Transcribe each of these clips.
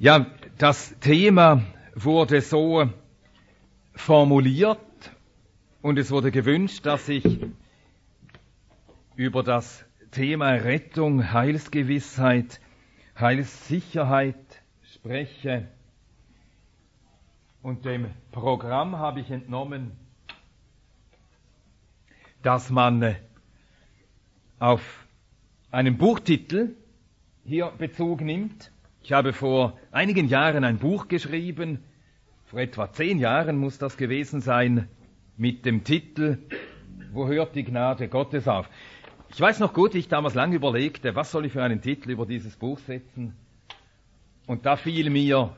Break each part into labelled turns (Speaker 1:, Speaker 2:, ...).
Speaker 1: Ja, das Thema wurde so formuliert und es wurde gewünscht, dass ich über das Thema Rettung, Heilsgewissheit, Heilssicherheit spreche. Und dem Programm habe ich entnommen, dass man auf einen Buchtitel hier Bezug nimmt. Ich habe vor einigen Jahren ein Buch geschrieben, vor etwa 10 Jahren muss das gewesen sein, mit dem Titel »Wo hört die Gnade Gottes auf?« Ich weiß noch gut, ich damals lange überlegte, was soll ich für einen Titel über dieses Buch setzen? Und da fiel mir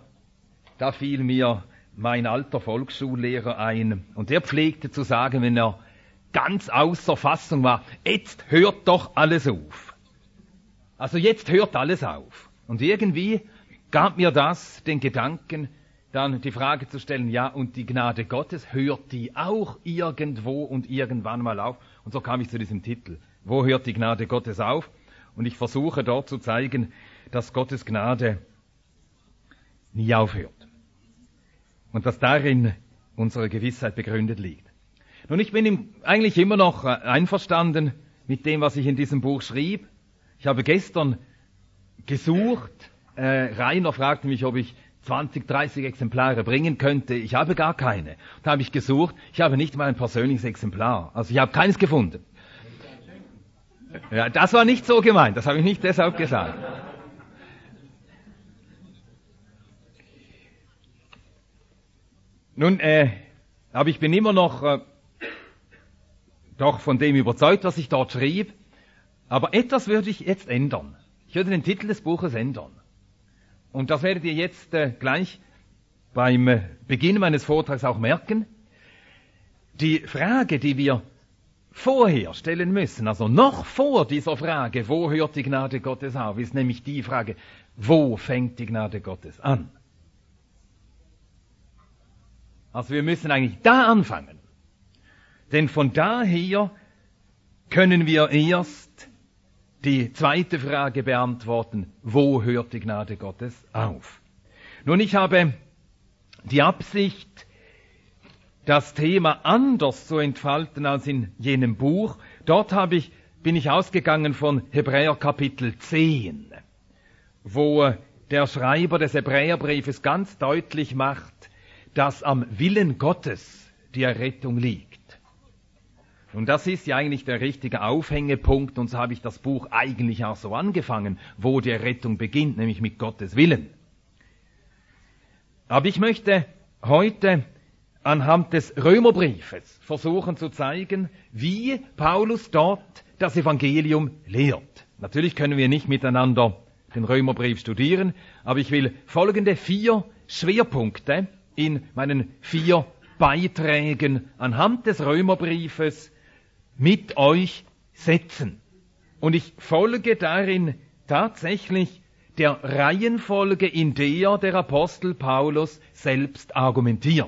Speaker 1: mein alter Volksschullehrer ein. Und der pflegte zu sagen, wenn er ganz außer Fassung war, jetzt hört doch alles auf. Also jetzt hört alles auf. Und irgendwie gab mir das den Gedanken, dann die Frage zu stellen, ja, und die Gnade Gottes, hört die auch irgendwo und irgendwann mal auf? Und so kam ich zu diesem Titel. Wo hört die Gnade Gottes auf? Und ich versuche dort zu zeigen, dass Gottes Gnade nie aufhört. Und dass darin unsere Gewissheit begründet liegt. Nun, ich bin eigentlich immer noch einverstanden mit dem, was ich in diesem Buch schrieb. Ich habe gestern gesucht. Rainer fragte mich, ob ich 20, 30 Exemplare bringen könnte. Ich habe gar keine. Da habe ich gesucht. Ich habe nicht mal ein persönliches Exemplar. Also ich habe keines gefunden. Ja, das war nicht so gemeint. Das habe ich nicht deshalb gesagt. Nun, aber ich bin immer noch doch von dem überzeugt, was ich dort schrieb. Aber etwas würde ich jetzt ändern. Ich würde den Titel des Buches ändern. Und das werdet ihr jetzt gleich beim Beginn meines Vortrags auch merken. Die Frage, die wir vorher stellen müssen, also noch vor dieser Frage, wo hört die Gnade Gottes auf, ist nämlich die Frage, wo fängt die Gnade Gottes an? Also wir müssen eigentlich da anfangen. Denn von daher können wir erst die zweite Frage beantworten, wo hört die Gnade Gottes auf? Nun, ich habe die Absicht, das Thema anders zu entfalten als in jenem Buch. Dort bin ich ausgegangen von Hebräer Kapitel 10, wo der Schreiber des Hebräerbriefes ganz deutlich macht, dass am Willen Gottes die Errettung liegt. Und das ist ja eigentlich der richtige Aufhängepunkt, und so habe ich das Buch eigentlich auch so angefangen, wo die Errettung beginnt, nämlich mit Gottes Willen. Aber ich möchte heute anhand des Römerbriefes versuchen zu zeigen, wie Paulus dort das Evangelium lehrt. Natürlich können wir nicht miteinander den Römerbrief studieren, aber ich will folgende 4 Schwerpunkte in meinen 4 Beiträgen anhand des Römerbriefes mit euch setzen. Und ich folge darin tatsächlich der Reihenfolge, in der Apostel Paulus selbst argumentiert.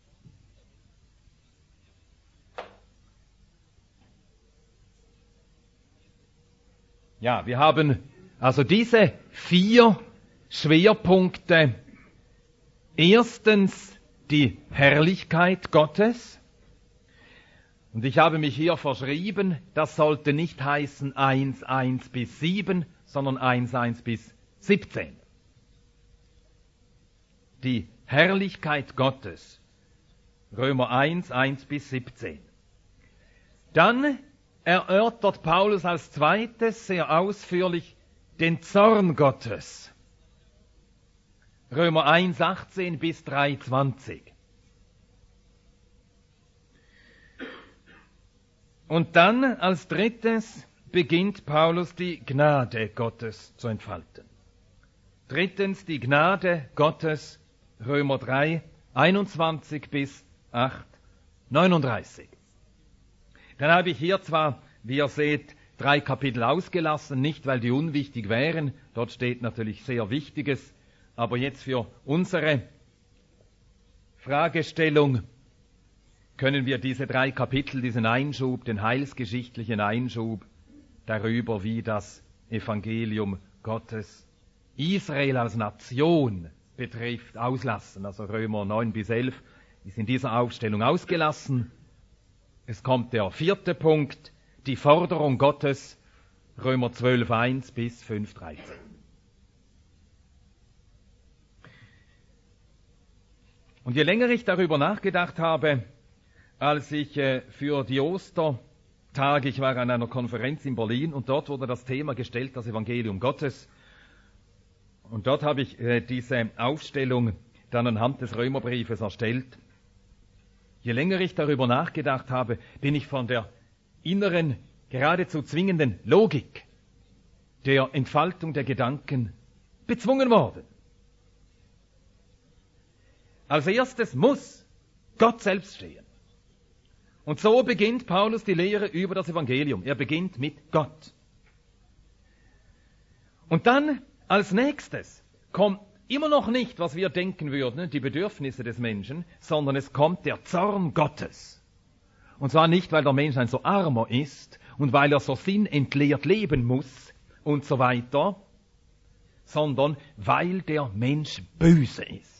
Speaker 1: Ja, wir haben also diese 4 Schwerpunkte. Erstens die Herrlichkeit Gottes. Und ich habe mich hier verschrieben, das sollte nicht heißen 1 bis 7, sondern 1 bis 17. Die Herrlichkeit Gottes. Römer 1 bis 17. Dann erörtert Paulus als zweites sehr ausführlich den Zorn Gottes. Römer 1, 18 bis 3, 20. Und dann als drittes beginnt Paulus die Gnade Gottes zu entfalten. Drittens die Gnade Gottes, Römer 3, 21 bis 8, 39. Dann habe ich hier zwar, wie ihr seht, 3 Kapitel ausgelassen, nicht weil die unwichtig wären, dort steht natürlich sehr Wichtiges, aber jetzt für unsere Fragestellung können wir diese 3 Kapitel, diesen Einschub, den heilsgeschichtlichen Einschub darüber, wie das Evangelium Gottes Israel als Nation betrifft, auslassen. Also Römer 9 bis 11 ist in dieser Aufstellung ausgelassen. Es kommt der 4. Punkt, die Forderung Gottes, Römer 12, 1 bis 5, 13. Und je länger ich darüber nachgedacht habe, als ich für die Ostertage, ich war an einer Konferenz in Berlin und dort wurde das Thema gestellt, das Evangelium Gottes. Und dort habe ich diese Aufstellung dann anhand des Römerbriefes erstellt. Je länger ich darüber nachgedacht habe, bin ich von der inneren, geradezu zwingenden Logik der Entfaltung der Gedanken bezwungen worden. Als erstes muss Gott selbst stehen. Und so beginnt Paulus die Lehre über das Evangelium. Er beginnt mit Gott. Und dann als nächstes kommt immer noch nicht, was wir denken würden, die Bedürfnisse des Menschen, sondern es kommt der Zorn Gottes. Und zwar nicht, weil der Mensch ein so armer ist und weil er so sinnentleert leben muss und so weiter, sondern weil der Mensch böse ist.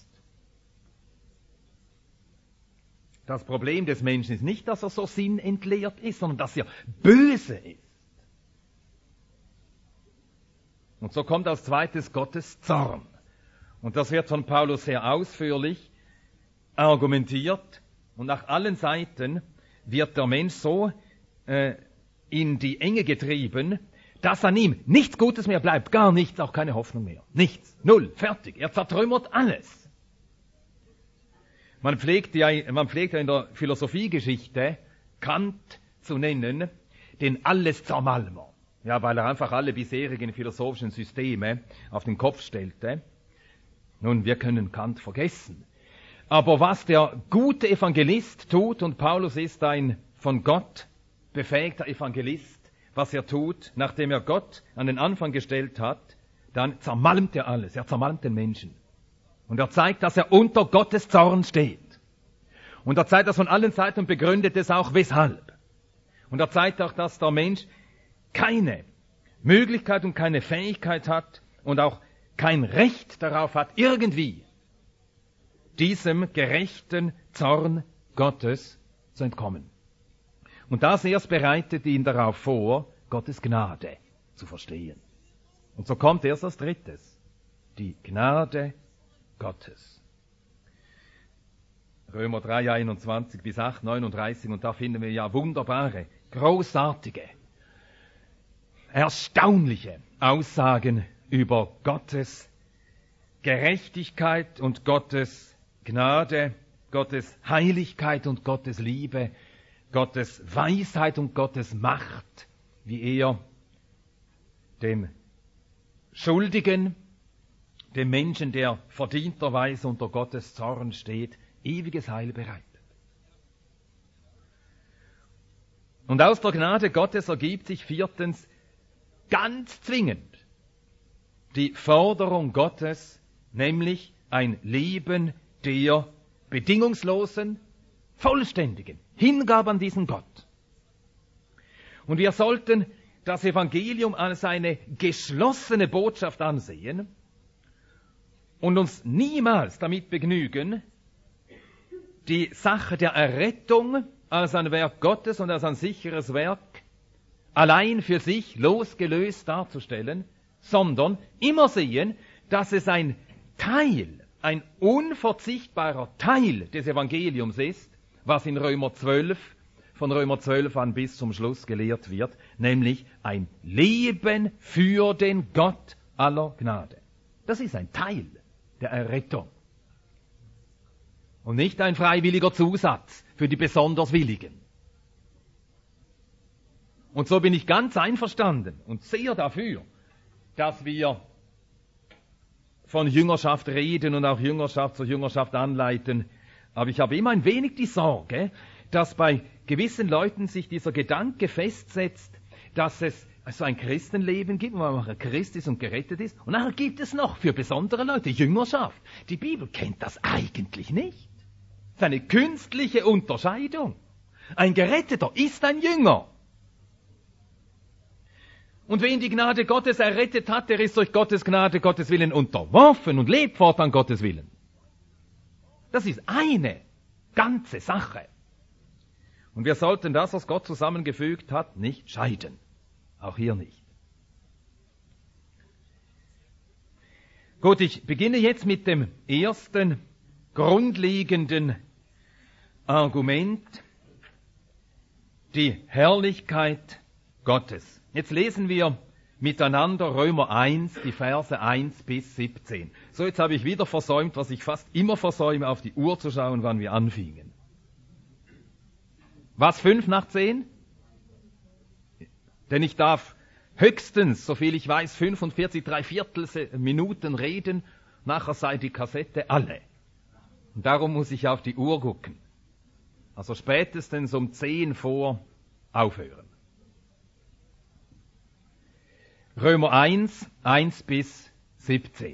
Speaker 1: Das Problem des Menschen ist nicht, dass er so sinnentleert ist, sondern dass er böse ist. Und so kommt als zweites Gottes Zorn. Und das wird von Paulus sehr ausführlich argumentiert. Und nach allen Seiten wird der Mensch so in die Enge getrieben, dass an ihm nichts Gutes mehr bleibt. Gar nichts, auch keine Hoffnung mehr. Nichts. Null. Fertig. Er zertrümmert alles. Man pflegt ja in der Philosophiegeschichte Kant zu nennen, den Alles-Zermalmer. Ja, weil er einfach alle bisherigen philosophischen Systeme auf den Kopf stellte. Nun, wir können Kant vergessen. Aber was der gute Evangelist tut, und Paulus ist ein von Gott befähigter Evangelist, was er tut, nachdem er Gott an den Anfang gestellt hat, dann zermalmt er alles. Er zermalmt den Menschen. Und er zeigt, dass er unter Gottes Zorn steht. Und er zeigt das von allen Seiten und begründet es auch, weshalb. Und er zeigt auch, dass der Mensch keine Möglichkeit und keine Fähigkeit hat und auch kein Recht darauf hat, irgendwie diesem gerechten Zorn Gottes zu entkommen. Und das erst bereitet ihn darauf vor, Gottes Gnade zu verstehen. Und so kommt erst als drittes die Gnade Gottes. Römer 3, 21 bis 8, 39, und da finden wir ja wunderbare, großartige, erstaunliche Aussagen über Gottes Gerechtigkeit und Gottes Gnade, Gottes Heiligkeit und Gottes Liebe, Gottes Weisheit und Gottes Macht, wie er dem Schuldigen, dem Menschen, der verdienterweise unter Gottes Zorn steht, ewiges Heil bereitet. Und aus der Gnade Gottes ergibt sich viertens ganz zwingend die Forderung Gottes, nämlich ein Leben der bedingungslosen, vollständigen Hingabe an diesen Gott. Und wir sollten das Evangelium als eine geschlossene Botschaft ansehen und uns niemals damit begnügen, die Sache der Errettung als ein Werk Gottes und als ein sicheres Werk allein für sich losgelöst darzustellen, sondern immer sehen, dass es ein Teil, ein unverzichtbarer Teil des Evangeliums ist, was in Römer 12, von Römer 12 an bis zum Schluss gelehrt wird, nämlich ein Leben für den Gott aller Gnade. Das ist ein Teil der Errettung. Und nicht ein freiwilliger Zusatz für die besonders Willigen. Und so bin ich ganz einverstanden und sehr dafür, dass wir von Jüngerschaft reden und auch Jüngerschaft zur Jüngerschaft anleiten. Aber ich habe immer ein wenig die Sorge, dass bei gewissen Leuten sich dieser Gedanke festsetzt, dass es so ein Christenleben gibt, wo man ein Christ ist und gerettet ist. Und nachher gibt es noch für besondere Leute Jüngerschaft. Die Bibel kennt das eigentlich nicht. Das ist eine künstliche Unterscheidung. Ein Geretteter ist ein Jünger. Und wen die Gnade Gottes errettet hat, der ist durch Gottes Gnade, Gottes Willen unterworfen und lebt fortan Gottes Willen. Das ist eine ganze Sache. Und wir sollten das, was Gott zusammengefügt hat, nicht scheiden. Auch hier nicht. Gut, ich beginne jetzt mit dem ersten grundlegenden Argument, die Herrlichkeit Gottes. Jetzt lesen wir miteinander Römer 1, die Verse 1 bis 17. So, jetzt habe ich wieder versäumt, was ich fast immer versäume, auf die Uhr zu schauen, wann wir anfingen. Was, 5 nach 10? Denn ich darf höchstens, soviel ich weiß, 45 3/4 Minuten reden, nachher sei die Kassette alle. Und darum muss ich auf die Uhr gucken. Also spätestens um 10 vor aufhören. Römer 1, 1 bis 17.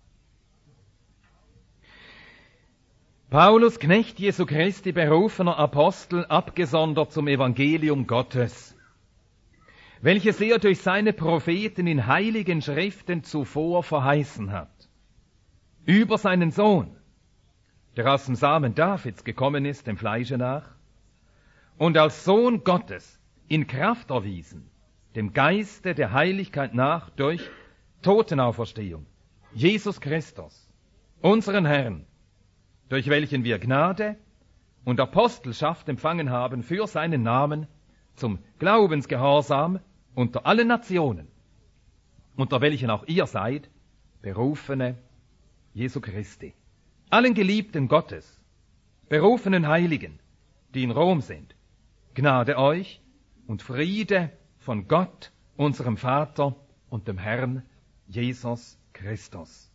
Speaker 1: Paulus, Knecht Jesu Christi, berufener Apostel, abgesondert zum Evangelium Gottes, welches er durch seine Propheten in heiligen Schriften zuvor verheißen hat, über seinen Sohn, der aus dem Samen Davids gekommen ist, dem Fleische nach, und als Sohn Gottes in Kraft erwiesen, dem Geiste der Heiligkeit nach durch Totenauferstehung, Jesus Christus, unseren Herrn, durch welchen wir Gnade und Apostelschaft empfangen haben für seinen Namen zum Glaubensgehorsam unter allen Nationen, unter welchen auch ihr seid, Berufene Jesu Christi, allen Geliebten Gottes, berufenen Heiligen, die in Rom sind, Gnade euch und Friede von Gott, unserem Vater und dem Herrn Jesus Christus.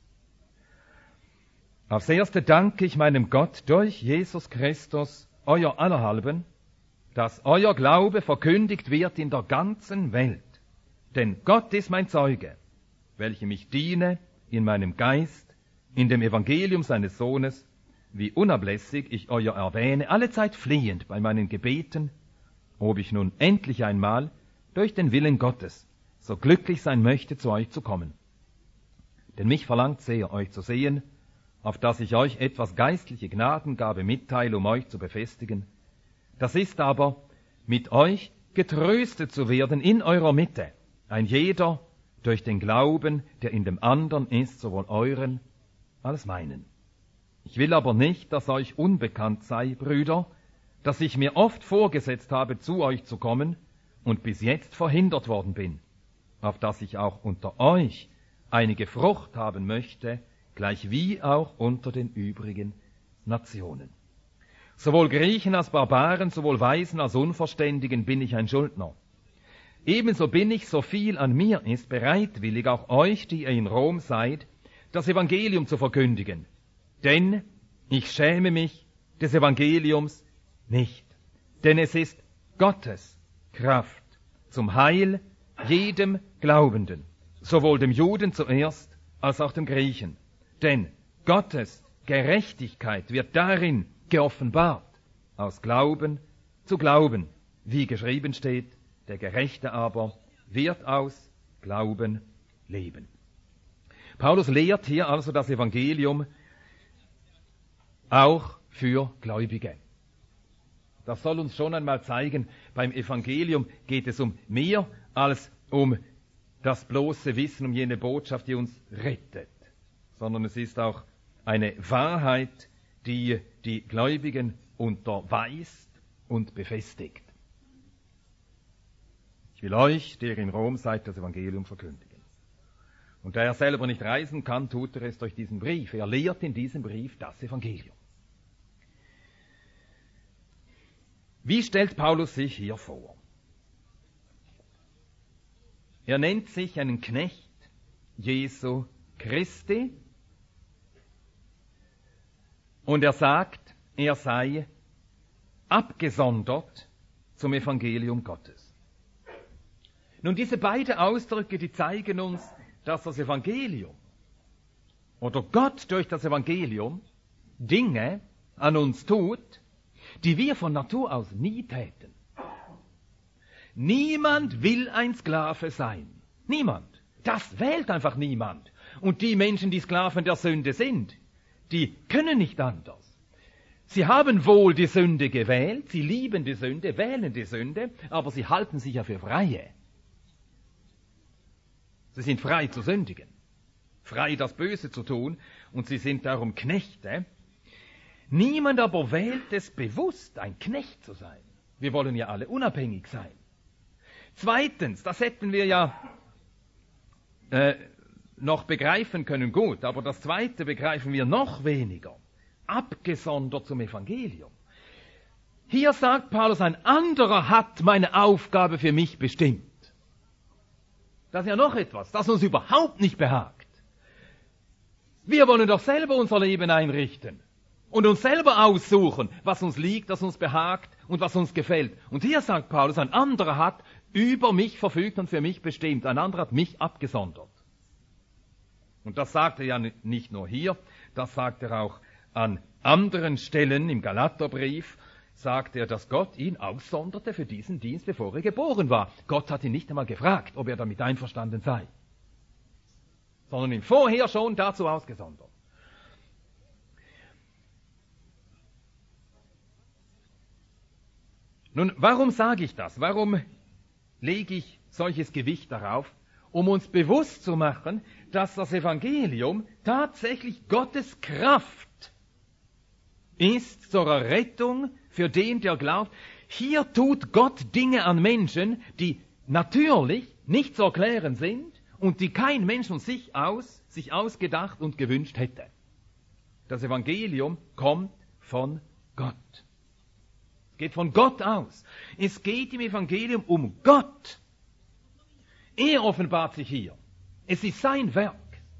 Speaker 1: Aufs Erste danke ich meinem Gott durch Jesus Christus, euer allerhalben, dass euer Glaube verkündigt wird in der ganzen Welt. Denn Gott ist mein Zeuge, welchem ich diene in meinem Geist, in dem Evangelium seines Sohnes, wie unablässig ich euer erwähne, allezeit flehend bei meinen Gebeten, ob ich nun endlich einmal durch den Willen Gottes so glücklich sein möchte, zu euch zu kommen. Denn mich verlangt sehr, euch zu sehen, auf dass ich euch etwas geistliche Gnadengabe mitteile, um euch zu befestigen. Das ist aber, mit euch getröstet zu werden in eurer Mitte, ein jeder durch den Glauben, der in dem anderen ist, sowohl euren als meinen. Ich will aber nicht, dass euch unbekannt sei, Brüder, dass ich mir oft vorgesetzt habe, zu euch zu kommen und bis jetzt verhindert worden bin, auf dass ich auch unter euch einige Frucht haben möchte, gleichwie auch unter den übrigen Nationen. Sowohl Griechen als Barbaren, sowohl Weisen als Unverständigen bin ich ein Schuldner. Ebenso bin ich, so viel an mir ist, bereitwillig, auch euch, die ihr in Rom seid, das Evangelium zu verkündigen. Denn ich schäme mich des Evangeliums nicht. Denn es ist Gottes Kraft zum Heil jedem Glaubenden, sowohl dem Juden zuerst als auch dem Griechen. Denn Gottes Gerechtigkeit wird darin geoffenbart, aus Glauben zu Glauben, wie geschrieben steht, der Gerechte aber wird aus Glauben leben. Paulus lehrt hier also das Evangelium auch für Gläubige. Das soll uns schon einmal zeigen, beim Evangelium geht es um mehr als um das bloße Wissen, um jene Botschaft, die uns rettet, sondern es ist auch eine Wahrheit, die die Gläubigen unterweist und befestigt. Ich will euch, der in Rom seid, das Evangelium verkündigen. Und da er selber nicht reisen kann, tut er es durch diesen Brief. Er lehrt in diesem Brief das Evangelium. Wie stellt Paulus sich hier vor? Er nennt sich einen Knecht Jesu Christi und er sagt, er sei abgesondert zum Evangelium Gottes. Nun, diese beiden Ausdrücke, die zeigen uns, dass das Evangelium oder Gott durch das Evangelium Dinge an uns tut, die wir von Natur aus nie täten. Niemand will ein Sklave sein. Niemand. Das wählt einfach niemand. Und die Menschen, die Sklaven der Sünde sind, die können nicht anders. Sie haben wohl die Sünde gewählt, sie lieben die Sünde, wählen die Sünde, aber sie halten sich ja für Freie. Sie sind frei zu sündigen, frei das Böse zu tun, und sie sind darum Knechte. Niemand aber wählt es bewusst, ein Knecht zu sein. Wir wollen ja alle unabhängig sein. Zweitens, das hätten wir ja noch begreifen können, gut, aber das Zweite begreifen wir noch weniger. Abgesondert zum Evangelium. Hier sagt Paulus, ein anderer hat meine Aufgabe für mich bestimmt. Das ist ja noch etwas, das uns überhaupt nicht behagt. Wir wollen doch selber unser Leben einrichten und uns selber aussuchen, was uns liegt, was uns behagt und was uns gefällt. Und hier sagt Paulus, ein anderer hat über mich verfügt und für mich bestimmt. Ein anderer hat mich abgesondert. Und das sagt er ja nicht nur hier, das sagt er auch an anderen Stellen im Galaterbrief, sagt er, dass Gott ihn aussonderte für diesen Dienst, bevor er geboren war. Gott hat ihn nicht einmal gefragt, ob er damit einverstanden sei, sondern ihn vorher schon dazu ausgesondert. Nun, warum sage ich das? Warum lege ich solches Gewicht darauf? Um uns bewusst zu machen, dass das Evangelium tatsächlich Gottes Kraft ist zur Rettung für den, der glaubt. Hier tut Gott Dinge an Menschen, die natürlich nicht zu erklären sind und die kein Mensch von sich ausgedacht und gewünscht hätte. Das Evangelium kommt von Gott. Es geht von Gott aus. Es geht im Evangelium um Gott. Er offenbart sich hier. Es ist sein Werk.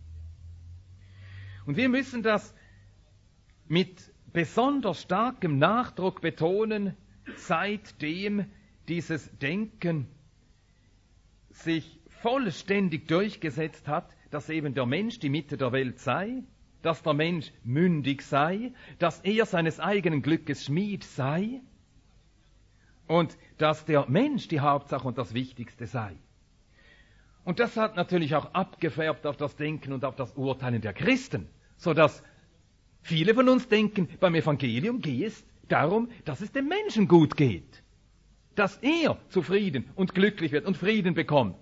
Speaker 1: Und wir müssen das mit besonders starkem Nachdruck betonen, seitdem dieses Denken sich vollständig durchgesetzt hat, dass eben der Mensch die Mitte der Welt sei, dass der Mensch mündig sei, dass er seines eigenen Glückes Schmied sei und dass der Mensch die Hauptsache und das Wichtigste sei. Und das hat natürlich auch abgefärbt auf das Denken und auf das Urteilen der Christen, sodass viele von uns denken, beim Evangelium geht es darum, dass es dem Menschen gut geht, dass er zufrieden und glücklich wird und Frieden bekommt.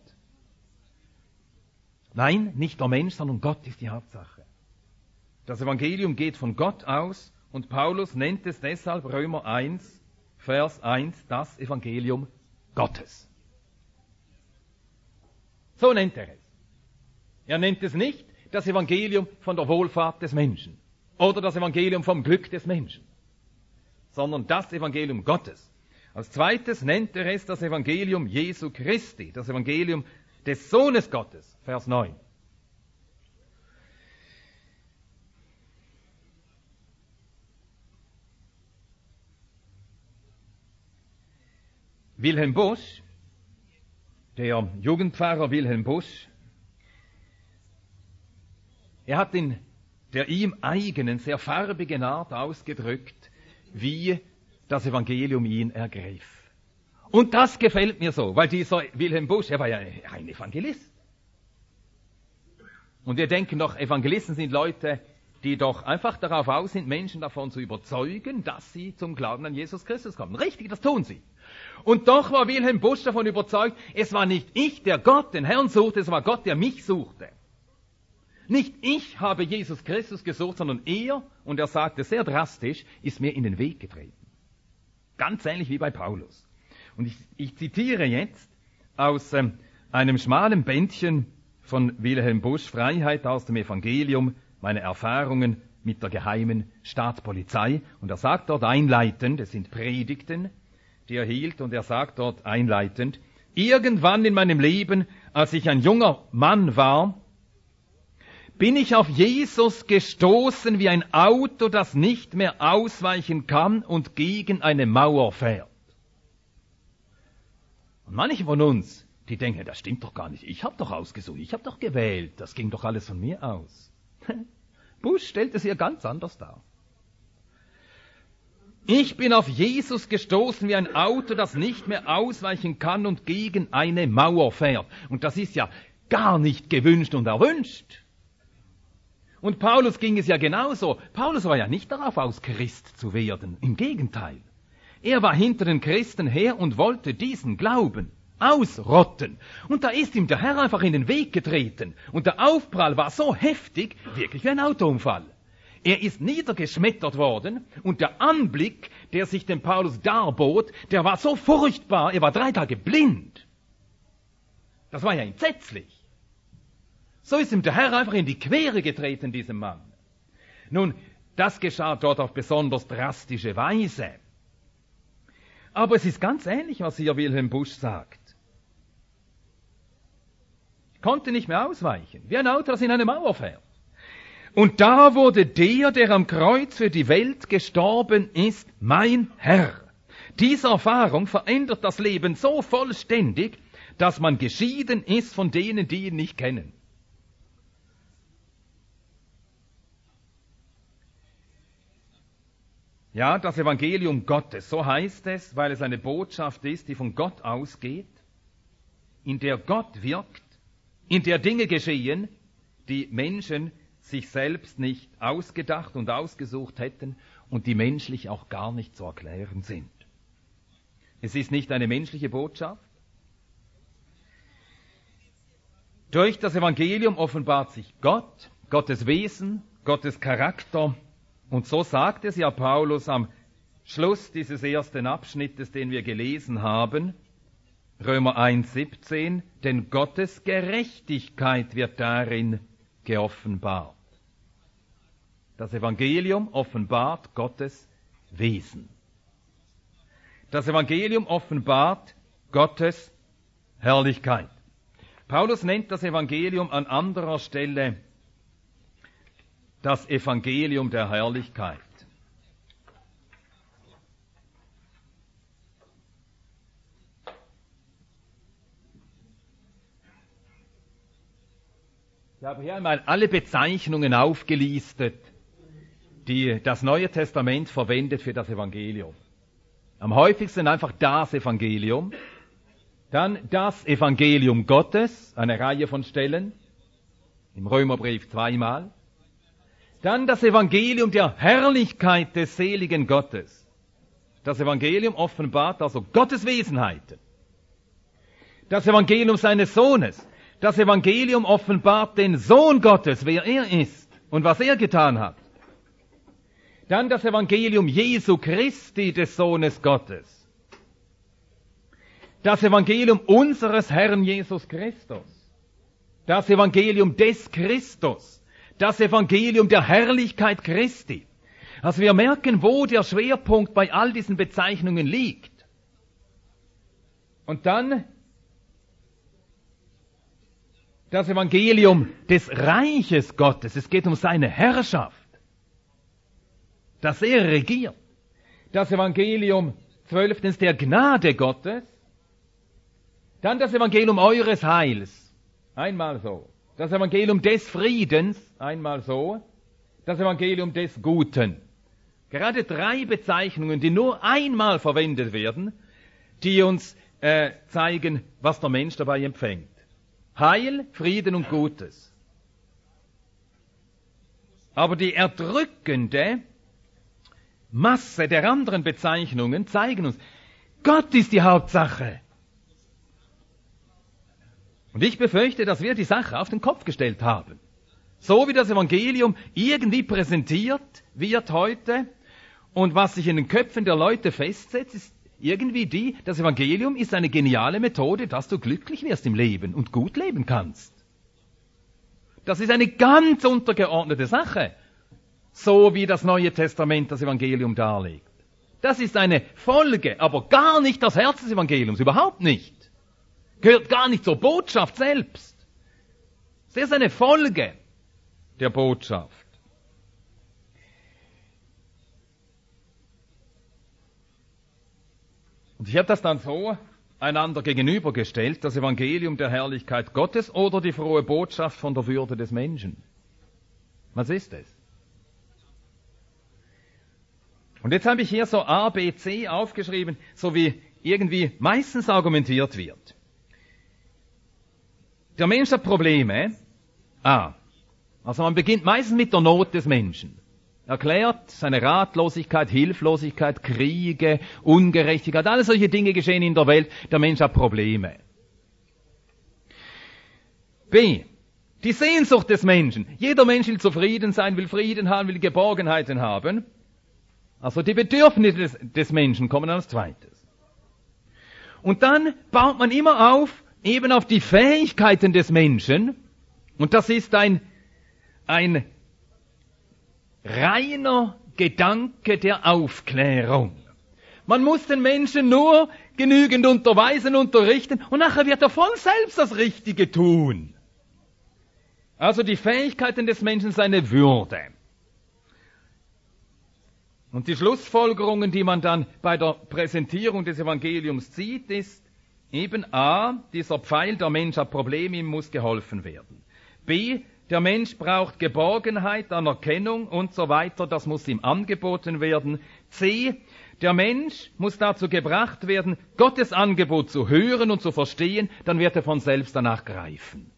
Speaker 1: Nein, nicht der Mensch, sondern Gott ist die Hauptsache. Das Evangelium geht von Gott aus und Paulus nennt es deshalb Römer 1, Vers 1, das Evangelium Gottes. So nennt er es. Er nennt es nicht das Evangelium von der Wohlfahrt des Menschen oder das Evangelium vom Glück des Menschen, sondern das Evangelium Gottes. Als zweites nennt er es das Evangelium Jesu Christi, das Evangelium des Sohnes Gottes, Vers 9. Wilhelm Busch, der Jugendpfarrer Wilhelm Busch, er hat in der ihm eigenen, sehr farbigen Art ausgedrückt, wie das Evangelium ihn ergriff. Und das gefällt mir so, weil dieser Wilhelm Busch, er war ja ein Evangelist. Und wir denken doch, Evangelisten sind Leute, die doch einfach darauf aus sind, Menschen davon zu überzeugen, dass sie zum Glauben an Jesus Christus kommen. Richtig, das tun sie. Und doch war Wilhelm Busch davon überzeugt, es war nicht ich, der Gott, den Herrn suchte, es war Gott, der mich suchte. Nicht ich habe Jesus Christus gesucht, sondern er, und er sagte sehr drastisch, ist mir in den Weg getreten. Ganz ähnlich wie bei Paulus. Und ich zitiere jetzt aus einem schmalen Bändchen von Wilhelm Busch, Freiheit aus dem Evangelium, meine Erfahrungen mit der geheimen Staatspolizei. Und er sagt dort einleitend, es sind Predigten, die er hielt, und er sagt dort einleitend, irgendwann in meinem Leben, als ich ein junger Mann war, bin ich auf Jesus gestoßen wie ein Auto, das nicht mehr ausweichen kann und gegen eine Mauer fährt. Und manche von uns, die denken, das stimmt doch gar nicht, ich habe doch ausgesucht, ich habe doch gewählt, das ging doch alles von mir aus. Busch stellt es hier ganz anders dar. Ich bin auf Jesus gestoßen wie ein Auto, das nicht mehr ausweichen kann und gegen eine Mauer fährt. Und das ist ja gar nicht gewünscht und erwünscht. Und Paulus ging es ja genauso. Paulus war ja nicht darauf aus, Christ zu werden. Im Gegenteil. Er war hinter den Christen her und wollte diesen Glauben ausrotten. Und da ist ihm der Herr einfach in den Weg getreten. Und der Aufprall war so heftig, wirklich wie ein Autounfall. Er ist niedergeschmettert worden und der Anblick, der sich dem Paulus darbot, der war so furchtbar, er war 3 Tage blind. Das war ja entsetzlich. So ist ihm der Herr einfach in die Quere getreten, diesem Mann. Nun, das geschah dort auf besonders drastische Weise. Aber es ist ganz ähnlich, was hier Wilhelm Busch sagt. Konnte nicht mehr ausweichen, wie ein Auto, das in eine Mauer fährt. Und da wurde der am Kreuz für die Welt gestorben ist, mein Herr. Diese Erfahrung verändert das Leben so vollständig, dass man geschieden ist von denen, die ihn nicht kennen. Ja, das Evangelium Gottes, so heißt es, weil es eine Botschaft ist, die von Gott ausgeht, in der Gott wirkt, in der Dinge geschehen, die Menschen sich selbst nicht ausgedacht und ausgesucht hätten und die menschlich auch gar nicht zu erklären sind. Es ist nicht eine menschliche Botschaft. Durch das Evangelium offenbart sich Gott, Gottes Wesen, Gottes Charakter. Und so sagt es ja Paulus am Schluss dieses ersten Abschnittes, den wir gelesen haben, Römer 1,17, denn Gottes Gerechtigkeit wird darin geoffenbart. Das Evangelium offenbart Gottes Wesen. Das Evangelium offenbart Gottes Herrlichkeit. Paulus nennt das Evangelium an anderer Stelle das Evangelium der Herrlichkeit. Ich habe hier einmal alle Bezeichnungen aufgelistet, die das Neue Testament verwendet für das Evangelium. Am häufigsten einfach das Evangelium, dann das Evangelium Gottes, eine Reihe von Stellen, im Römerbrief 2-mal, dann das Evangelium der Herrlichkeit des seligen Gottes. Das Evangelium offenbart also Gottes Wesenheiten. Das Evangelium seines Sohnes. Das Evangelium offenbart den Sohn Gottes, wer er ist und was er getan hat. Dann das Evangelium Jesu Christi, des Sohnes Gottes. Das Evangelium unseres Herrn Jesus Christus. Das Evangelium des Christus. Das Evangelium der Herrlichkeit Christi. Also wir merken, wo der Schwerpunkt bei all diesen Bezeichnungen liegt. Und dann das Evangelium des Reiches Gottes. Es geht um seine Herrschaft, dass er regiert. Das Evangelium 12. der Gnade Gottes. Dann das Evangelium eures Heils. Einmal so. Das Evangelium des Friedens. Einmal so. Das Evangelium des Guten. Gerade 3 Bezeichnungen, die nur einmal verwendet werden, die uns zeigen, was der Mensch dabei empfängt. Heil, Frieden und Gutes. Aber die erdrückende Masse der anderen Bezeichnungen zeigen uns, Gott ist die Hauptsache. Und ich befürchte, dass wir die Sache auf den Kopf gestellt haben. So wie das Evangelium irgendwie präsentiert wird heute und was sich in den Köpfen der Leute festsetzt, ist irgendwie das Evangelium ist eine geniale Methode, dass du glücklich wirst im Leben und gut leben kannst. Das ist eine ganz untergeordnete Sache, so wie das Neue Testament das Evangelium darlegt. Das ist eine Folge, aber gar nicht das Herz des Evangeliums, überhaupt nicht. Gehört gar nicht zur Botschaft selbst. Es ist eine Folge der Botschaft. Und ich habe das dann so einander gegenübergestellt, das Evangelium der Herrlichkeit Gottes oder die frohe Botschaft von der Würde des Menschen. Was ist es? Und jetzt habe ich hier so A, B, C aufgeschrieben, so wie irgendwie meistens argumentiert wird. Der Mensch hat Probleme. Also man beginnt meistens mit der Not des Menschen. Erklärt seine Ratlosigkeit, Hilflosigkeit, Kriege, Ungerechtigkeit, alle solche Dinge geschehen in der Welt. Der Mensch hat Probleme. B. Die Sehnsucht des Menschen. Jeder Mensch will zufrieden sein, will Frieden haben, will Geborgenheiten haben. Also die Bedürfnisse des Menschen kommen als zweites. Und dann baut man immer auf, eben auf die Fähigkeiten des Menschen. Und das ist ein reiner Gedanke der Aufklärung. Man muss den Menschen nur genügend unterweisen, unterrichten und nachher wird er von selbst das Richtige tun. Also die Fähigkeiten des Menschen, seine Würde. Und die Schlussfolgerungen, die man dann bei der Präsentierung des Evangeliums zieht, ist eben A, dieser Pfeil, der Mensch hat Probleme, ihm muss geholfen werden. B, der Mensch braucht Geborgenheit, Anerkennung und so weiter, das muss ihm angeboten werden. C, der Mensch muss dazu gebracht werden, Gottes Angebot zu hören und zu verstehen, dann wird er von selbst danach greifen.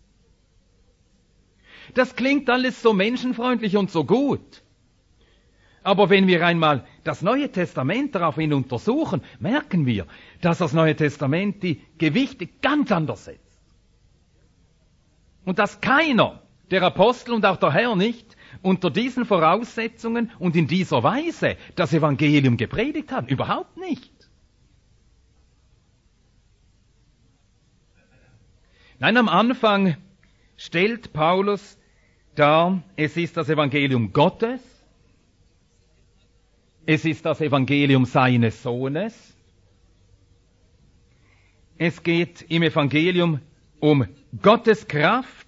Speaker 1: Das klingt alles so menschenfreundlich und so gut. Aber wenn wir einmal das Neue Testament daraufhin untersuchen, merken wir, dass das Neue Testament die Gewichte ganz anders setzt. Und dass keiner, der Apostel und auch der Herr nicht, unter diesen Voraussetzungen und in dieser Weise das Evangelium gepredigt hat. Überhaupt nicht. Nein, am Anfang stellt Paulus dar, es ist das Evangelium Gottes, es ist das Evangelium seines Sohnes, es geht im Evangelium um Gottes Kraft,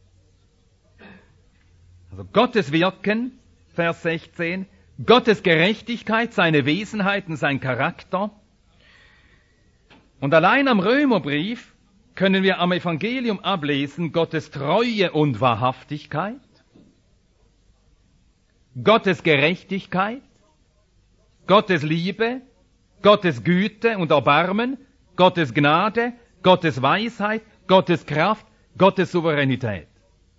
Speaker 1: also Gottes Wirken, Vers 16, Gottes Gerechtigkeit, seine Wesenheiten, sein Charakter. Und allein am Römerbrief können wir am Evangelium ablesen Gottes Treue und Wahrhaftigkeit, Gottes Gerechtigkeit, Gottes Liebe, Gottes Güte und Erbarmen, Gottes Gnade, Gottes Weisheit, Gottes Kraft, Gottes Souveränität.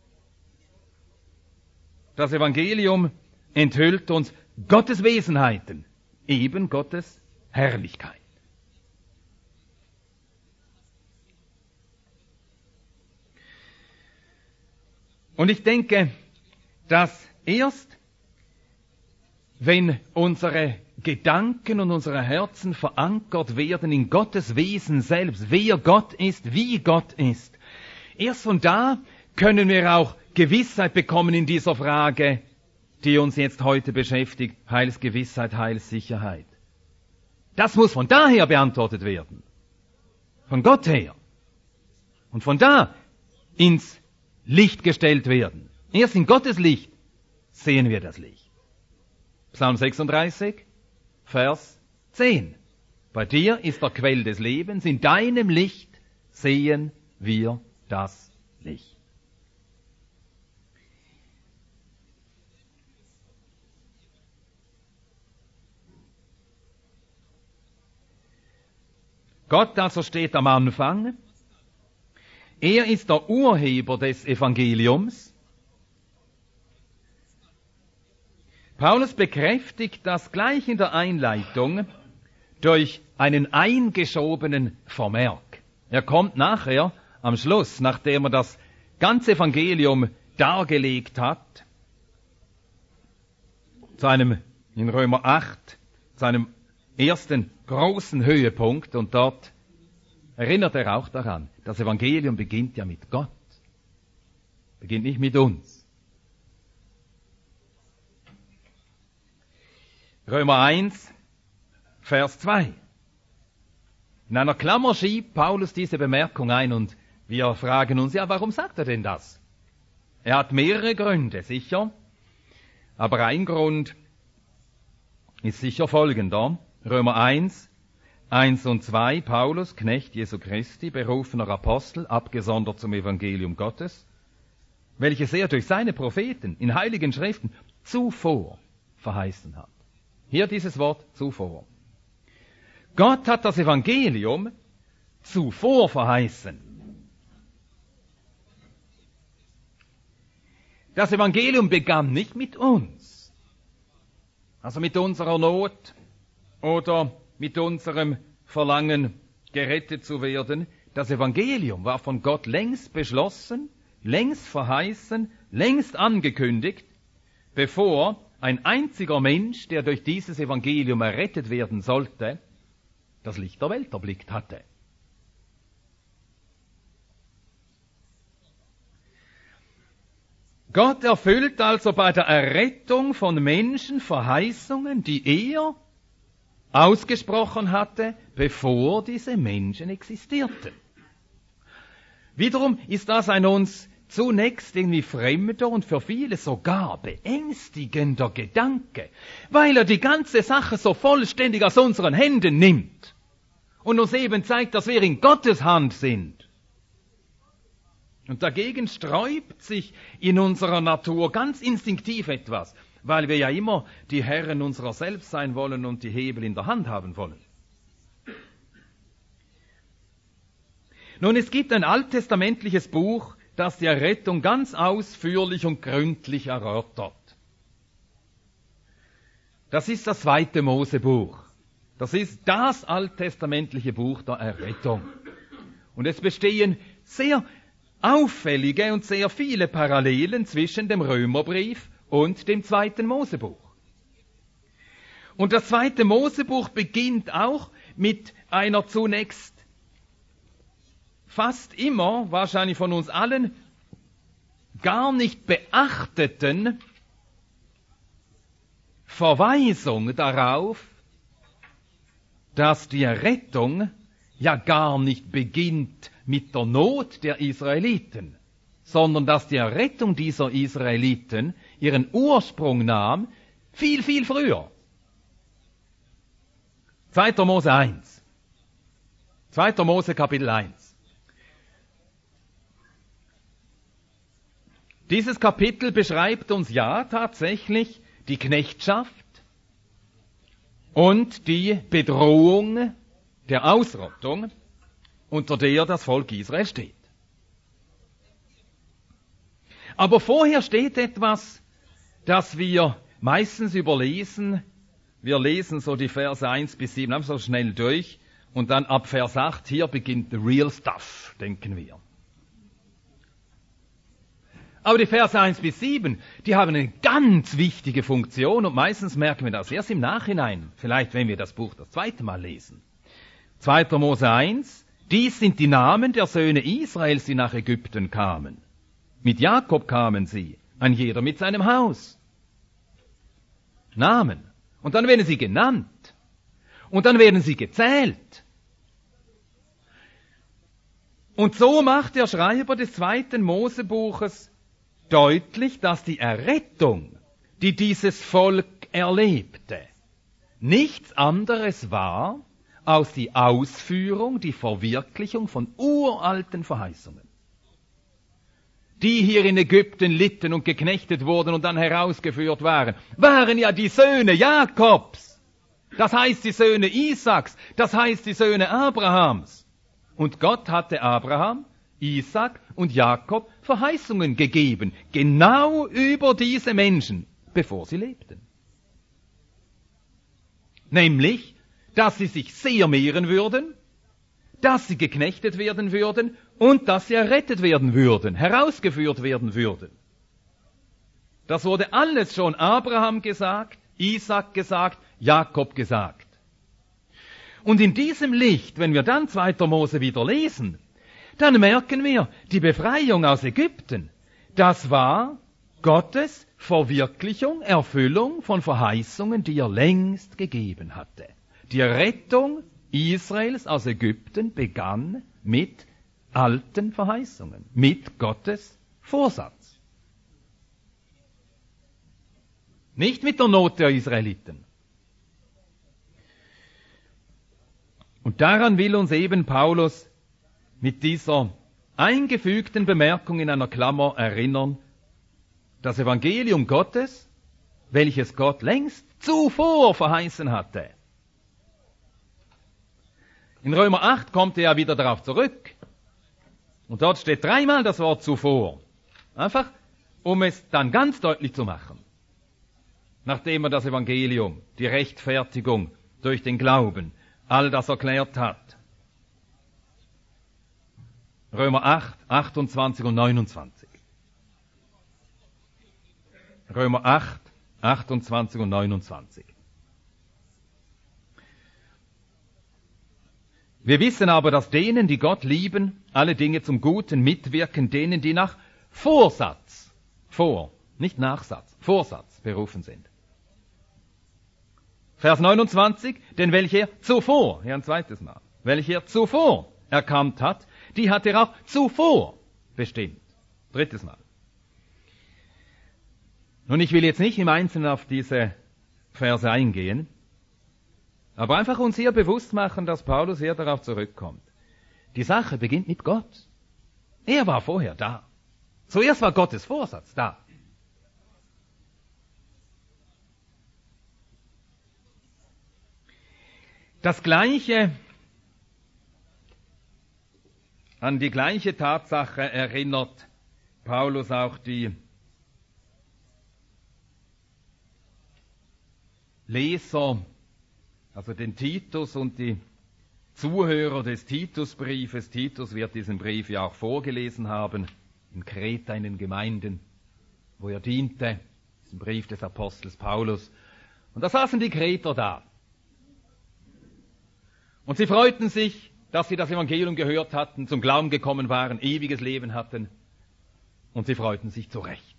Speaker 1: Das Evangelium enthüllt uns Gottes Wesenheiten, eben Gottes Herrlichkeit. Und ich denke, dass erst, wenn unsere Gedanken und unsere Herzen verankert werden in Gottes Wesen selbst, wer Gott ist, wie Gott ist, erst von da können wir auch Gewissheit bekommen in dieser Frage, die uns jetzt heute beschäftigt, Heilsgewissheit, Heilssicherheit. Das muss von daher beantwortet werden. Von Gott her. Und von da ins Licht gestellt werden. Erst in Gottes Licht sehen wir das Licht. Psalm 36, Vers 10. Bei dir ist der Quell des Lebens, in deinem Licht sehen wir das Licht. Gott also steht am Anfang. Er ist der Urheber des Evangeliums. Paulus bekräftigt das gleich in der Einleitung durch einen eingeschobenen Vermerk. Er kommt nachher am Schluss, nachdem er das ganze Evangelium dargelegt hat, in Römer 8, zu einem ersten großen Höhepunkt, und dort erinnert er auch daran, das Evangelium beginnt ja mit Gott, beginnt nicht mit uns. Römer 1, Vers 2. In einer Klammer schiebt Paulus diese Bemerkung ein und wir fragen uns, ja, warum sagt er denn das? Er hat mehrere Gründe, sicher, aber ein Grund ist sicher folgender. Römer 1, 1 und 2, Paulus, Knecht Jesu Christi, berufener Apostel, abgesondert zum Evangelium Gottes, welches er durch seine Propheten in heiligen Schriften zuvor verheißen hat. Hier dieses Wort zuvor. Gott hat das Evangelium zuvor verheißen. Das Evangelium begann nicht mit uns, also mit unserer Not oder mit unserem Verlangen, gerettet zu werden. Das Evangelium war von Gott längst beschlossen, längst verheißen, längst angekündigt, bevor ein einziger Mensch, der durch dieses Evangelium errettet werden sollte, das Licht der Welt erblickt hatte. Gott erfüllt also bei der Errettung von Menschen Verheißungen, die er ausgesprochen hatte, bevor diese Menschen existierten. Wiederum ist das ein uns zunächst irgendwie fremder und für viele sogar beängstigender Gedanke, weil er die ganze Sache so vollständig aus unseren Händen nimmt und uns eben zeigt, dass wir in Gottes Hand sind. Und dagegen sträubt sich in unserer Natur ganz instinktiv etwas, weil wir ja immer die Herren unserer selbst sein wollen und die Hebel in der Hand haben wollen. Nun, es gibt ein alttestamentliches Buch, das die Errettung ganz ausführlich und gründlich erörtert. Das ist das 2. Mosebuch. Das ist das alttestamentliche Buch der Errettung. Und es bestehen sehr auffällige und sehr viele Parallelen zwischen dem Römerbrief und dem 2. Mosebuch. Und das 2. Mosebuch beginnt auch mit einer zunächst fast immer, wahrscheinlich von uns allen, gar nicht beachteten Verweisung darauf, dass die Errettung ja gar nicht beginnt mit der Not der Israeliten, sondern dass die Errettung dieser Israeliten ihren Ursprung nahm viel, viel früher. 2. Mose 1. 2. Mose Kapitel 1. Dieses Kapitel beschreibt uns ja tatsächlich die Knechtschaft und die Bedrohung der Ausrottung, unter der das Volk Israel steht. Aber vorher steht etwas, das wir meistens überlesen. Wir lesen so die Verse 1 bis 7, haben so schnell durch, und dann ab Vers 8, hier beginnt the real stuff, denken wir. Aber die Verse 1 bis 7, die haben eine ganz wichtige Funktion und meistens merken wir das erst im Nachhinein, vielleicht wenn wir das Buch das zweite Mal lesen. 2. Mose 1, dies sind die Namen der Söhne Israels, die nach Ägypten kamen. Mit Jakob kamen sie, ein jeder mit seinem Haus. Namen. Und dann werden sie genannt. Und dann werden sie gezählt. Und so macht der Schreiber des 2. Mosebuches deutlich, dass die Errettung, die dieses Volk erlebte, nichts anderes war als die Ausführung, die Verwirklichung von uralten Verheißungen. Die hier in Ägypten litten und geknechtet wurden und dann herausgeführt waren ja die Söhne Jakobs. Das heißt die Söhne Isaaks, das heißt die Söhne Abrahams. Und Gott hatte Abraham, Isaak und Jakob Verheißungen gegeben, genau über diese Menschen, bevor sie lebten. Nämlich, dass sie sich sehr mehren würden, dass sie geknechtet werden würden und dass sie errettet werden würden, herausgeführt werden würden. Das wurde alles schon Abraham gesagt, Isaak gesagt, Jakob gesagt. Und in diesem Licht, wenn wir dann 2. Mose wieder lesen, dann merken wir, die Befreiung aus Ägypten, das war Gottes Verwirklichung, Erfüllung von Verheißungen, die er längst gegeben hatte. Die Rettung Israels aus Ägypten begann mit alten Verheißungen, mit Gottes Vorsatz. Nicht mit der Not der Israeliten. Und daran will uns eben Paulus mit dieser eingefügten Bemerkung in einer Klammer erinnern, das Evangelium Gottes, welches Gott längst zuvor verheißen hatte. In Römer 8 kommt er ja wieder darauf zurück. Und dort steht 3-mal das Wort zuvor. Einfach, um es dann ganz deutlich zu machen, nachdem er das Evangelium, die Rechtfertigung durch den Glauben, all das erklärt hat. Römer 8, 28 und 29. Römer 8, 28 und 29. Wir wissen aber, dass denen, die Gott lieben, alle Dinge zum Guten mitwirken, denen, die nach Vorsatz, nicht Nachsatz, Vorsatz berufen sind. Vers 29, denn welche zuvor, hier ein zweites Mal, welche zuvor erkannt hat, die hat er auch zuvor bestimmt. Drittes Mal. Nun, ich will jetzt nicht im Einzelnen auf diese Verse eingehen, aber einfach uns hier bewusst machen, dass Paulus hier darauf zurückkommt. Die Sache beginnt mit Gott. Er war vorher da. Zuerst war Gottes Vorsatz da. Das Gleiche, an die gleiche Tatsache erinnert Paulus auch die Leser, also den Titus und die Zuhörer des Titusbriefes. Titus wird diesen Brief ja auch vorgelesen haben, in Kreta in den Gemeinden, wo er diente, diesen Brief des Apostels Paulus. Und da saßen die Kreter da. Und sie freuten sich, dass sie das Evangelium gehört hatten, zum Glauben gekommen waren, ewiges Leben hatten. Und sie freuten sich zu Recht.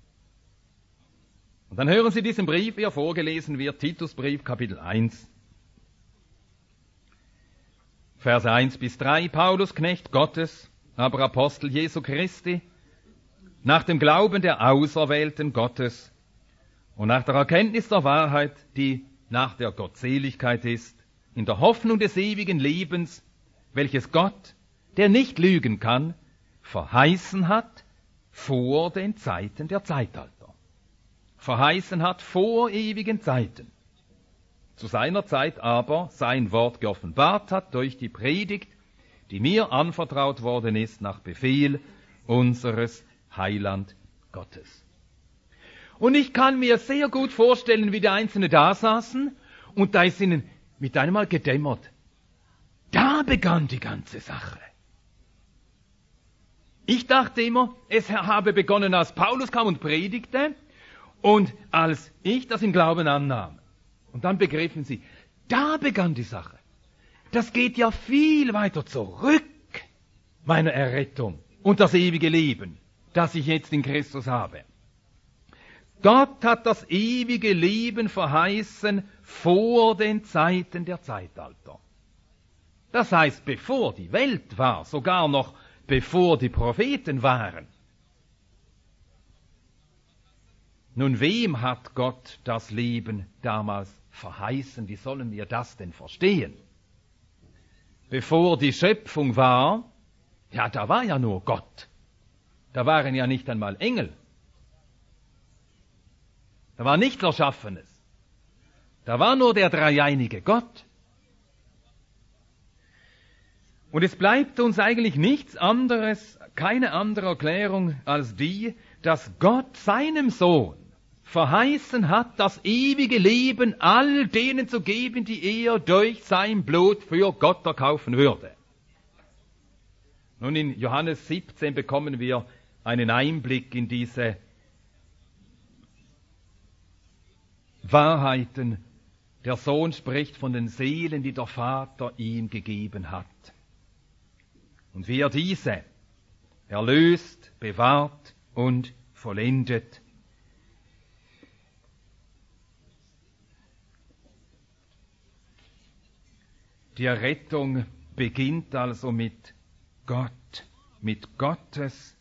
Speaker 1: Und dann hören Sie diesen Brief, wie er vorgelesen wird, Titusbrief, Kapitel 1. Verse 1 bis 3, Paulus, Knecht Gottes, aber Apostel Jesu Christi, nach dem Glauben der Auserwählten Gottes und nach der Erkenntnis der Wahrheit, die nach der Gottseligkeit ist, in der Hoffnung des ewigen Lebens, welches Gott, der nicht lügen kann, verheißen hat vor den Zeiten der Zeitalter. Verheißen hat vor ewigen Zeiten. Zu seiner Zeit aber sein Wort geoffenbart hat durch die Predigt, die mir anvertraut worden ist nach Befehl unseres Heiland Gottes. Und ich kann mir sehr gut vorstellen, wie die Einzelnen da saßen und da ist ihnen mit einem Mal gedämmert. Da begann die ganze Sache. Ich dachte immer, es habe begonnen, als Paulus kam und predigte und als ich das im Glauben annahm. Und dann begriffen sie, da begann die Sache. Das geht ja viel weiter zurück, meine Errettung und das ewige Leben, das ich jetzt in Christus habe. Gott hat das ewige Leben verheißen vor den Zeiten der Zeitalter. Das heißt, bevor die Welt war, sogar noch bevor die Propheten waren. Nun, wem hat Gott das Leben damals verheißen? Wie sollen wir das denn verstehen? Bevor die Schöpfung war, ja, da war ja nur Gott. Da waren ja nicht einmal Engel. Da war nichts Erschaffenes. Da war nur der dreieinige Gott. Und es bleibt uns eigentlich nichts anderes, keine andere Erklärung als die, dass Gott seinem Sohn verheißen hat, das ewige Leben all denen zu geben, die er durch sein Blut für Gott erkaufen würde. Nun, in Johannes 17 bekommen wir einen Einblick in diese Wahrheiten. Der Sohn spricht von den Seelen, die der Vater ihm gegeben hat. Und wie er diese erlöst, bewahrt und vollendet. Die Errettung beginnt also mit Gott, mit Gottes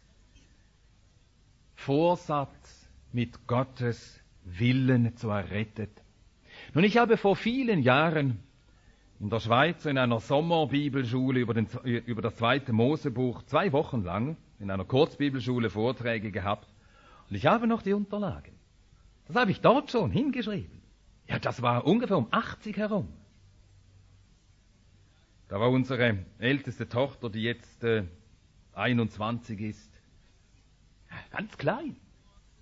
Speaker 1: Vorsatz, mit Gottes Willen zu errettet. Nun, ich habe vor vielen Jahren in der Schweiz in einer Sommerbibelschule über das 2. Mosebuch 2 Wochen lang in einer Kurzbibelschule Vorträge gehabt und ich habe noch die Unterlagen. Das habe ich dort schon hingeschrieben. Ja, das war ungefähr um 80 herum. Da war unsere älteste Tochter, die jetzt 21 ist, ganz klein.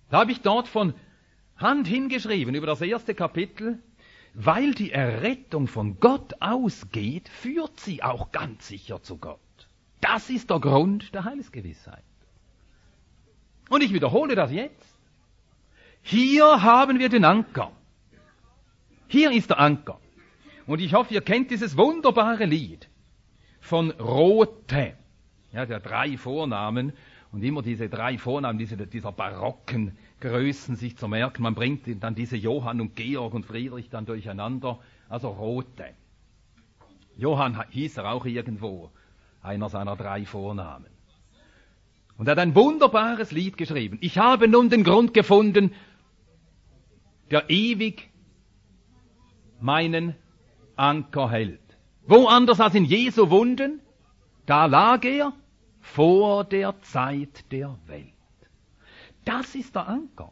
Speaker 1: Da habe ich dort von Hand hingeschrieben über das erste Kapitel, weil die Errettung von Gott ausgeht, führt sie auch ganz sicher zu Gott. Das ist der Grund der Heilsgewissheit. Und ich wiederhole das jetzt. Hier haben wir den Anker. Hier ist der Anker. Und ich hoffe, ihr kennt dieses wunderbare Lied von Rothe. Ja, der 3 Vornamen und immer diese 3 Vornamen, dieser barocken Größen sich zu merken. Man bringt dann diese Johann und Georg und Friedrich dann durcheinander. Also Rothe. Johann hieß er auch irgendwo, einer seiner 3 Vornamen. Und er hat ein wunderbares Lied geschrieben. Ich habe nun den Grund gefunden, der ewig meinen Anker hält. Wo anders als in Jesu Wunden, da lag er vor der Zeit der Welt. Das ist der Anker.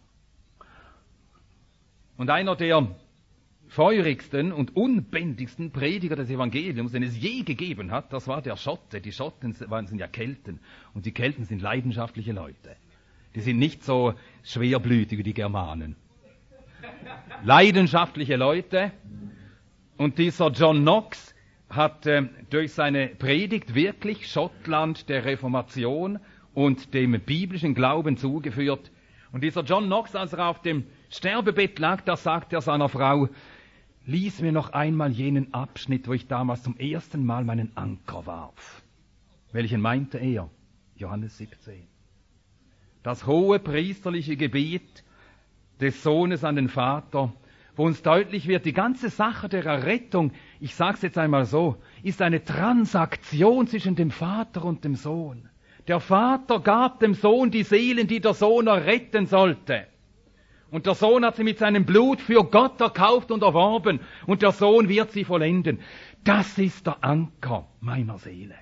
Speaker 1: Und einer der feurigsten und unbändigsten Prediger des Evangeliums, den es je gegeben hat, das war der Schotte. Die Schotten sind ja Kelten. Und die Kelten sind leidenschaftliche Leute. Die sind nicht so schwerblütig wie die Germanen. Leidenschaftliche Leute. Und dieser John Knox hat durch seine Predigt wirklich Schottland der Reformation und dem biblischen Glauben zugeführt. Und dieser John Knox, als er auf dem Sterbebett lag, da sagte er seiner Frau, lies mir noch einmal jenen Abschnitt, wo ich damals zum ersten Mal meinen Anker warf. Welchen meinte er? Johannes 17. Das hohe priesterliche Gebet des Sohnes an den Vater, wo uns deutlich wird, die ganze Sache der Errettung, ich sage es jetzt einmal so, ist eine Transaktion zwischen dem Vater und dem Sohn. Der Vater gab dem Sohn die Seelen, die der Sohn erretten sollte. Und der Sohn hat sie mit seinem Blut für Gott erkauft und erworben. Und der Sohn wird sie vollenden. Das ist der Anker meiner Seele.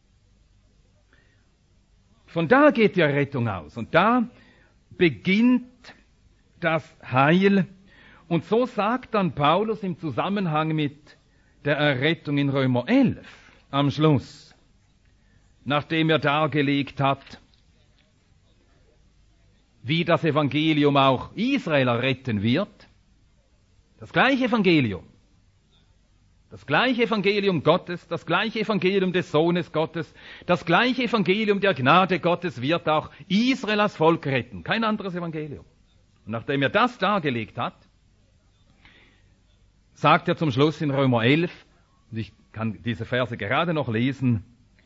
Speaker 1: Von da geht die Errettung aus. Und da beginnt das Heil. Und so sagt dann Paulus im Zusammenhang mit der Errettung in Römer 11 am Schluss, nachdem er dargelegt hat, wie das Evangelium auch Israel erretten wird, das gleiche Evangelium Gottes, das gleiche Evangelium des Sohnes Gottes, das gleiche Evangelium der Gnade Gottes wird auch Israel als Volk retten, kein anderes Evangelium. Und nachdem er das dargelegt hat, sagt er zum Schluss in Römer 11, und ich kann diese Verse gerade noch lesen,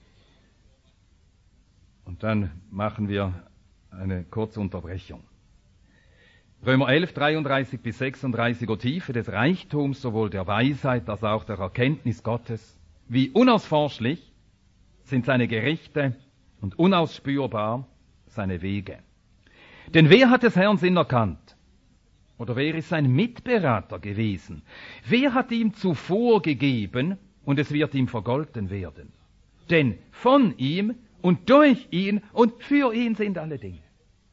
Speaker 1: und dann machen wir eine kurze Unterbrechung. Römer 11, 33 bis 36, O Tiefe des Reichtums, sowohl der Weisheit als auch der Erkenntnis Gottes, wie unausforschlich sind seine Gerichte und unausspürbar seine Wege. Denn wer hat des Herrn Sinn erkannt? Oder wer ist sein Mitberater gewesen? Wer hat ihm zuvor gegeben und es wird ihm vergolten werden? Denn von ihm und durch ihn und für ihn sind alle Dinge.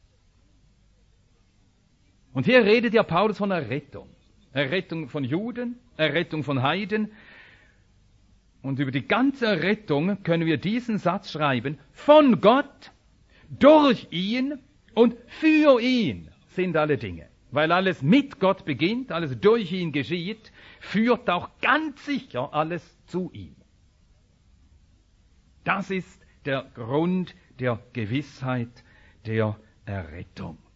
Speaker 1: Und hier redet ja Paulus von Errettung. Errettung von Juden, Errettung von Heiden. Und über die ganze Errettung können wir diesen Satz schreiben. Von Gott, durch ihn und für ihn sind alle Dinge. Weil alles mit Gott beginnt, alles durch ihn geschieht, führt auch ganz sicher alles zu ihm. Das ist der Grund der Gewissheit der Errettung.